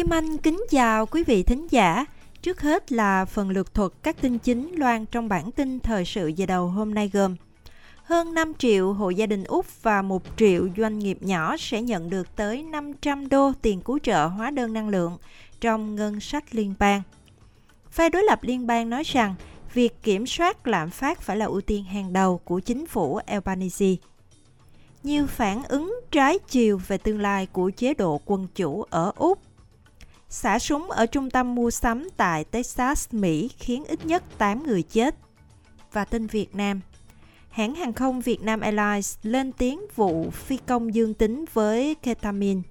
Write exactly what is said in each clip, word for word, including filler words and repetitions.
Kim Anh kính chào quý vị thính giả. Trước hết là phần lược thuật các tin chính loan trong bản tin thời sự giờ đầu hôm nay gồm: hơn năm triệu hộ gia đình Úc và một triệu doanh nghiệp nhỏ sẽ nhận được tới năm trăm đô tiền cứu trợ hóa đơn năng lượng trong ngân sách liên bang. Phe đối lập liên bang nói rằng việc kiểm soát lạm phát phải là ưu tiên hàng đầu của chính phủ Albanese. Nhiều phản ứng trái chiều về tương lai của chế độ quân chủ ở Úc. Xả súng ở trung tâm mua sắm tại Texas, Mỹ khiến ít nhất tám người chết. Và tin Việt Nam. Hãng hàng không Việt Nam Airlines lên tiếng vụ phi công dương tính với ketamine.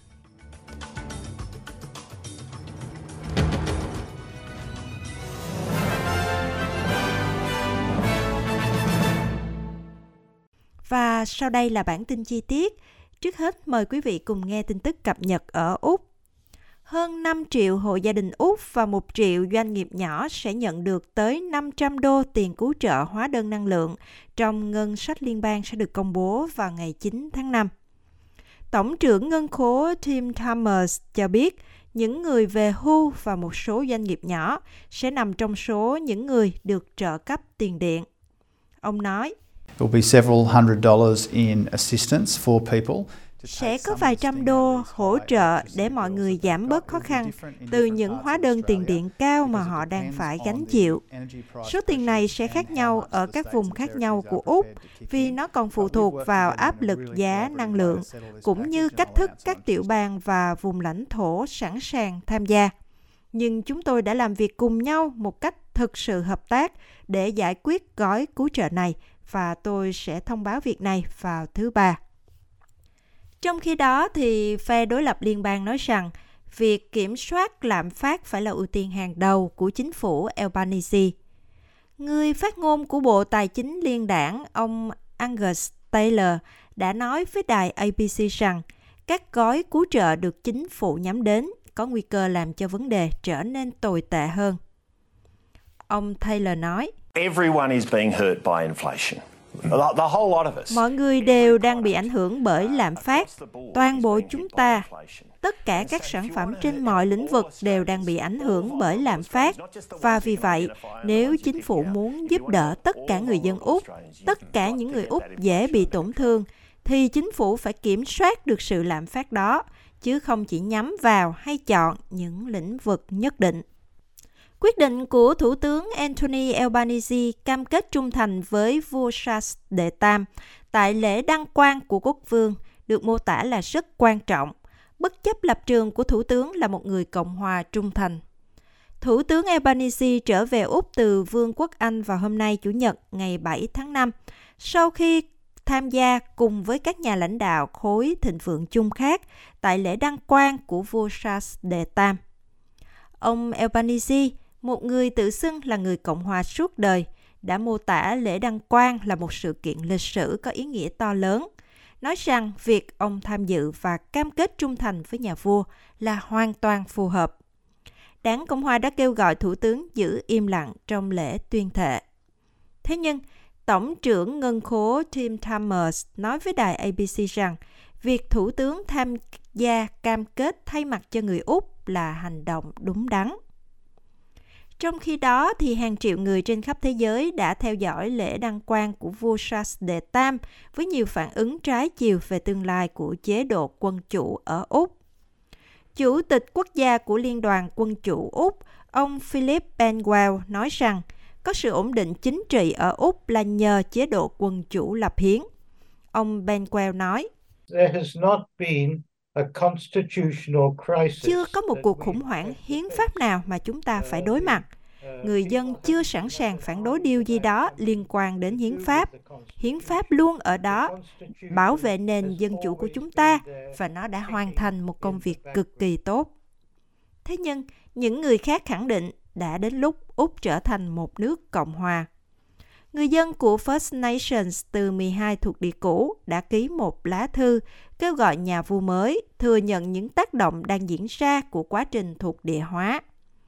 Và sau đây là bản tin chi tiết. Trước hết mời quý vị cùng nghe tin tức cập nhật ở Úc. Hơn năm triệu hộ gia đình Úc và một triệu doanh nghiệp nhỏ sẽ nhận được tới năm trăm đô tiền cứu trợ hóa đơn năng lượng trong ngân sách liên bang sẽ được công bố vào ngày chín tháng năm. Tổng trưởng ngân khố Tim Chalmers cho biết những người về hưu và một số doanh nghiệp nhỏ sẽ nằm trong số những người được trợ cấp tiền điện. Ông nói, There will be several hundred dollars in assistance for people. Sẽ có vài trăm đô hỗ trợ để mọi người giảm bớt khó khăn từ những hóa đơn tiền điện cao mà họ đang phải gánh chịu. Số tiền này sẽ khác nhau ở các vùng khác nhau của Úc vì nó còn phụ thuộc vào áp lực giá năng lượng, cũng như cách thức các tiểu bang và vùng lãnh thổ sẵn sàng tham gia. Nhưng chúng tôi đã làm việc cùng nhau một cách thực sự hợp tác để giải quyết gói cứu trợ này, và tôi sẽ thông báo việc này vào thứ Ba. Trong khi đó, thì phe đối lập liên bang nói rằng việc kiểm soát lạm phát phải là ưu tiên hàng đầu của chính phủ Albanese. Người phát ngôn của Bộ Tài chính Liên đảng, ông Angus Taylor, đã nói với đài A B C rằng các gói cứu trợ được chính phủ nhắm đến có nguy cơ làm cho vấn đề trở nên tồi tệ hơn. Ông Taylor nói, Everyone is being hurt by inflation. Mọi người đều đang bị ảnh hưởng bởi lạm phát. Toàn bộ chúng ta, tất cả các sản phẩm trên mọi lĩnh vực đều đang bị ảnh hưởng bởi lạm phát. Và vì vậy, nếu chính phủ muốn giúp đỡ tất cả người dân Úc, tất cả những người Úc dễ bị tổn thương, thì chính phủ phải kiểm soát được sự lạm phát đó, chứ không chỉ nhắm vào hay chọn những lĩnh vực nhất định. Quyết định của Thủ tướng Anthony Albanese cam kết trung thành với vua Charles đệ Tam tại lễ đăng quang của quốc vương được mô tả là rất quan trọng, bất chấp lập trường của Thủ tướng là một người Cộng hòa trung thành. Thủ tướng Albanese trở về Úc từ Vương quốc Anh vào hôm nay Chủ nhật ngày bảy tháng năm, sau khi tham gia cùng với các nhà lãnh đạo khối thịnh vượng chung khác tại lễ đăng quang của vua Charles đệ Tam. Ông Albanese, một người tự xưng là người Cộng hòa suốt đời, đã mô tả lễ đăng quang là một sự kiện lịch sử có ý nghĩa to lớn, nói rằng việc ông tham dự và cam kết trung thành với nhà vua là hoàn toàn phù hợp. Đảng Cộng hòa đã kêu gọi Thủ tướng giữ im lặng trong lễ tuyên thệ. Thế nhưng, Tổng trưởng ngân khố Tim Chalmers nói với đài A B C rằng việc Thủ tướng tham gia cam kết thay mặt cho người Úc là hành động đúng đắn. Trong khi đó, thì hàng triệu người trên khắp thế giới đã theo dõi lễ đăng quang của vua Charles đệ Tam với nhiều phản ứng trái chiều về tương lai của chế độ quân chủ ở Úc. Chủ tịch quốc gia của Liên đoàn Quân chủ Úc, ông Philip Benwell nói rằng có sự ổn định chính trị ở Úc là nhờ chế độ quân chủ lập hiến. Ông Benwell nói, There has not been a constitutional crisis. Chưa có một cuộc khủng hoảng hiến pháp nào mà chúng ta phải đối mặt. Người dân chưa sẵn sàng phản đối điều gì đó liên quan đến hiến pháp. Hiến pháp luôn ở đó, bảo vệ nền dân chủ của chúng ta, và nó đã hoàn thành một công việc cực kỳ tốt. Thế nhưng, những người khác khẳng định đã đến lúc Úc trở thành một nước cộng hòa. Người dân của First Nations từ mười hai thuộc địa cũ đã ký một lá thư kêu gọi nhà vua mới thừa nhận những tác động đang diễn ra của quá trình thuộc địa hóa.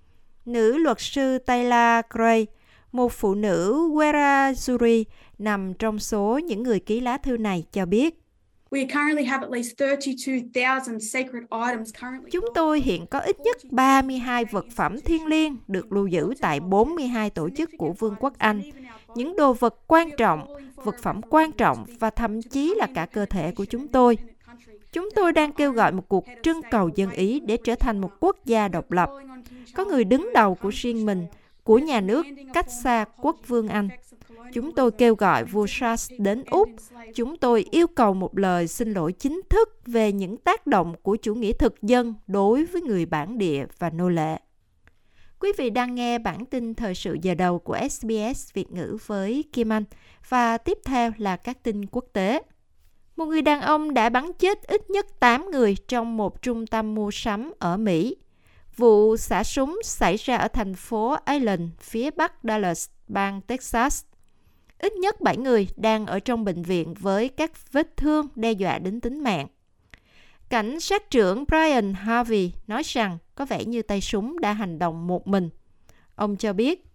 Nữ luật sư Taylor Gray, một phụ nữ Wiradjuri nằm trong số những người ký lá thư này cho biết, Chúng tôi hiện có ít nhất ba mươi hai vật phẩm thiêng liêng được lưu giữ tại bốn mươi hai tổ chức của Vương quốc Anh. Những đồ vật quan trọng, vật phẩm quan trọng và thậm chí là cả cơ thể của chúng tôi. Chúng tôi đang kêu gọi một cuộc trưng cầu dân Ý để trở thành một quốc gia độc lập. Có người đứng đầu của riêng mình, của nhà nước cách xa quốc vương Anh. Chúng tôi kêu gọi vua Charles đến Úc. Chúng tôi yêu cầu một lời xin lỗi chính thức về những tác động của chủ nghĩa thực dân đối với người bản địa và nô lệ. Quý vị đang nghe bản tin thời sự giờ đầu của ét bê ét Việt ngữ với Kim Anh. Và tiếp theo là các tin quốc tế. Một người đàn ông đã bắn chết ít nhất tám người trong một trung tâm mua sắm ở Mỹ. Vụ xả súng xảy ra ở thành phố Allen, phía bắc Dallas, bang Texas. Ít nhất bảy người đang ở trong bệnh viện với các vết thương đe dọa đến tính mạng. Cảnh sát trưởng Brian Harvey nói rằng có vẻ như tay súng đã hành động một mình. Ông cho biết,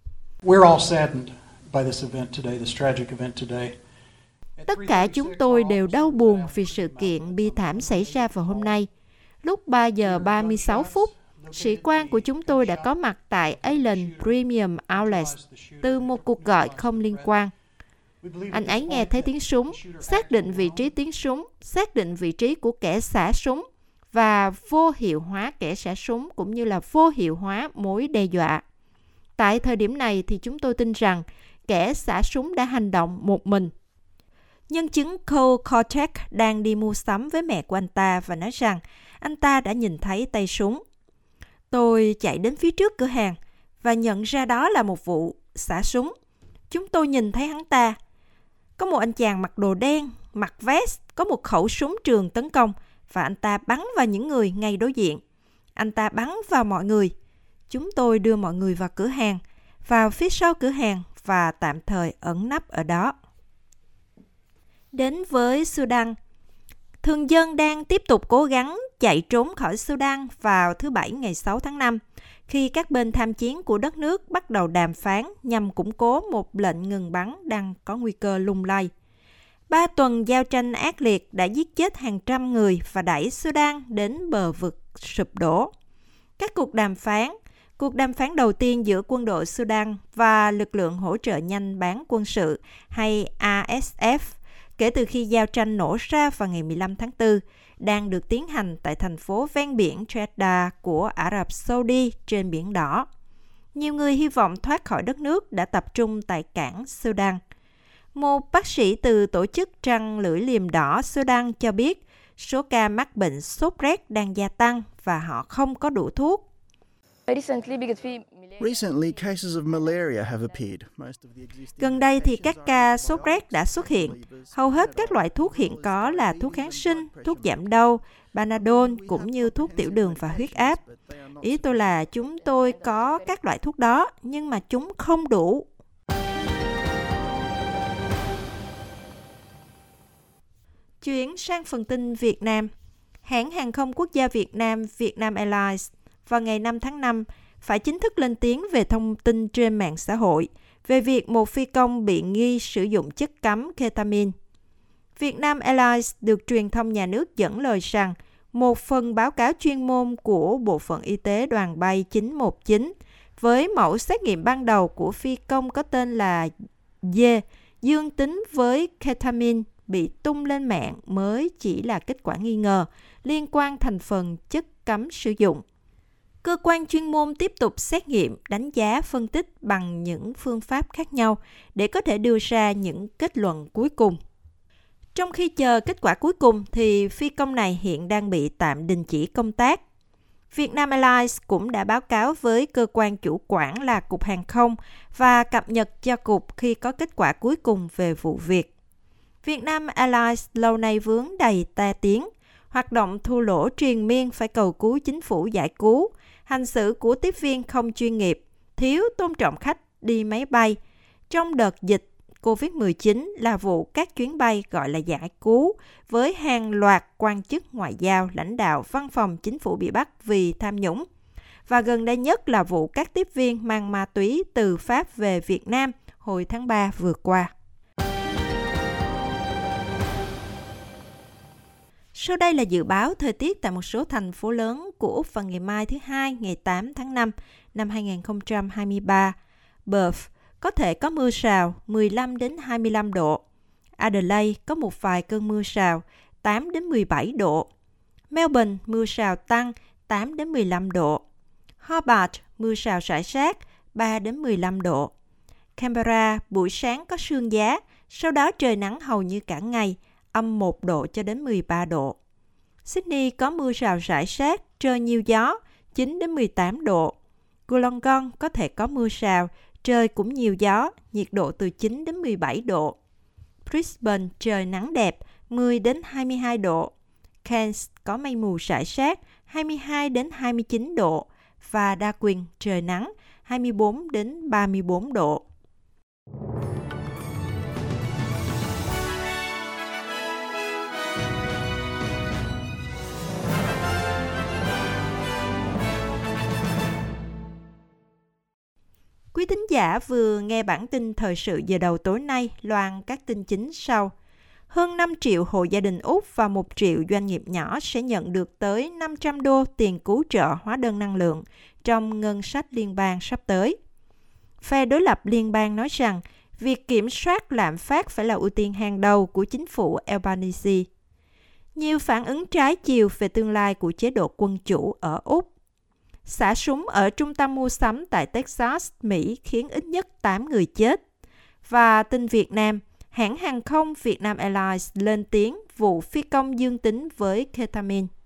tất cả chúng tôi đều đau buồn vì sự kiện bi thảm xảy ra vào hôm nay. Lúc ba giờ ba mươi sáu phút, sĩ quan của chúng tôi đã có mặt tại Allen Premium Outlet từ một cuộc gọi không liên quan. Anh ấy nghe thấy tiếng súng, xác định vị trí tiếng súng, xác định vị trí của kẻ xả súng và vô hiệu hóa kẻ xả súng cũng như là vô hiệu hóa mối đe dọa. Tại thời điểm này thì chúng tôi tin rằng kẻ xả súng đã hành động một mình. Nhân chứng Cole Kortek đang đi mua sắm với mẹ của anh ta và nói rằng anh ta đã nhìn thấy tay súng. Tôi chạy đến phía trước cửa hàng và nhận ra đó là một vụ xả súng. Chúng tôi nhìn thấy hắn ta. Có một anh chàng mặc đồ đen, mặc vest, có một khẩu súng trường tấn công và anh ta bắn vào những người ngay đối diện. Anh ta bắn vào mọi người. Chúng tôi đưa mọi người vào cửa hàng, vào phía sau cửa hàng và tạm thời ẩn nấp ở đó. Đến với Sudan. Thường dân đang tiếp tục cố gắng chạy trốn khỏi Sudan vào thứ Bảy ngày sáu tháng năm, khi các bên tham chiến của đất nước bắt đầu đàm phán nhằm củng cố một lệnh ngừng bắn đang có nguy cơ lung lay. Ba tuần giao tranh ác liệt đã giết chết hàng trăm người và đẩy Sudan đến bờ vực sụp đổ. Các cuộc đàm phán, cuộc đàm phán đầu tiên giữa quân đội Sudan và lực lượng hỗ trợ nhanh bán quân sự hay a ét ép kể từ khi giao tranh nổ ra vào ngày mười lăm tháng tư, đang được tiến hành tại thành phố ven biển Jeddah của Ả Rập Saudi trên Biển Đỏ. Nhiều người hy vọng thoát khỏi đất nước đã tập trung tại cảng Sudan. Một bác sĩ từ tổ chức Trăng Lưỡi Liềm Đỏ Sudan cho biết số ca mắc bệnh sốt rét đang gia tăng và họ không có đủ thuốc. Gần đây thì các ca sốt rét đã xuất hiện. Hầu hết các loại thuốc hiện có là thuốc kháng sinh, thuốc giảm đau, Panadol cũng như thuốc tiểu đường và huyết áp. Ý tôi là chúng tôi có các loại thuốc đó, nhưng mà chúng không đủ. Chuyển sang phần tin Việt Nam. Hãng hàng không quốc gia Việt Nam Vietnam Airlines vào ngày năm tháng năm phải chính thức lên tiếng về thông tin trên mạng xã hội về việc một phi công bị nghi sử dụng chất cấm ketamine. Vietnam Airlines được truyền thông nhà nước dẫn lời rằng một phần báo cáo chuyên môn của Bộ phận Y tế đoàn bay chín một chín với mẫu xét nghiệm ban đầu của phi công có tên là Dê dương tính với ketamine bị tung lên mạng mới chỉ là kết quả nghi ngờ liên quan thành phần chất cấm sử dụng. Cơ quan chuyên môn tiếp tục xét nghiệm, đánh giá, phân tích bằng những phương pháp khác nhau để có thể đưa ra những kết luận cuối cùng. Trong khi chờ kết quả cuối cùng thì phi công này hiện đang bị tạm đình chỉ công tác. Vietnam Airlines cũng đã báo cáo với cơ quan chủ quản là Cục Hàng không và cập nhật cho Cục khi có kết quả cuối cùng về vụ việc. Vietnam Airlines lâu nay vướng đầy tai tiếng, hoạt động thua lỗ triền miên phải cầu cứu chính phủ giải cứu, hành xử của tiếp viên không chuyên nghiệp, thiếu tôn trọng khách đi máy bay. Trong đợt dịch covid mười chín là vụ các chuyến bay gọi là giải cứu với hàng loạt quan chức ngoại giao, lãnh đạo văn phòng chính phủ bị bắt vì tham nhũng. Và gần đây nhất là vụ các tiếp viên mang ma túy từ Pháp về Việt Nam hồi tháng ba vừa qua. Sau đây là dự báo thời tiết tại một số thành phố lớn của Úc vào ngày mai thứ Hai, ngày tám tháng năm năm hai nghìn không trăm hai mươi ba. Perth có thể có mưa rào, mười lăm đến hai mươi lăm độ. Adelaide có một vài cơn mưa rào, tám đến mười bảy độ. Melbourne mưa rào tăng, tám đến mười lăm độ. Hobart mưa rào rải rác, ba đến mười lăm độ. Canberra buổi sáng có sương giá, sau đó trời nắng hầu như cả ngày, âm một độ cho đến mười ba độ. Sydney có mưa rào rải rác, trời nhiều gió, chín đến mười tám độ. Wollongong có thể có mưa rào, trời cũng nhiều gió, nhiệt độ từ chín đến mười bảy độ. Brisbane trời nắng đẹp, mười đến hai mươi hai độ. Cairns có mây mù rải rác, hai mươi hai đến hai mươi chín độ. Và Darwin trời nắng, hai mươi bốn đến ba mươi bốn độ. Quý thính giả vừa nghe bản tin thời sự giờ đầu tối nay, loan các tin chính sau. Hơn năm triệu hộ gia đình Úc và một triệu doanh nghiệp nhỏ sẽ nhận được tới năm trăm đô tiền cứu trợ hóa đơn năng lượng trong ngân sách liên bang sắp tới. Phe đối lập liên bang nói rằng việc kiểm soát lạm phát phải là ưu tiên hàng đầu của chính phủ Albanese. Nhiều phản ứng trái chiều về tương lai của chế độ quân chủ ở Úc. Xả súng ở trung tâm mua sắm tại Texas, Mỹ khiến ít nhất tám người chết. Và tin Việt Nam, hãng hàng không Vietnam Airlines lên tiếng vụ phi công dương tính với ketamine.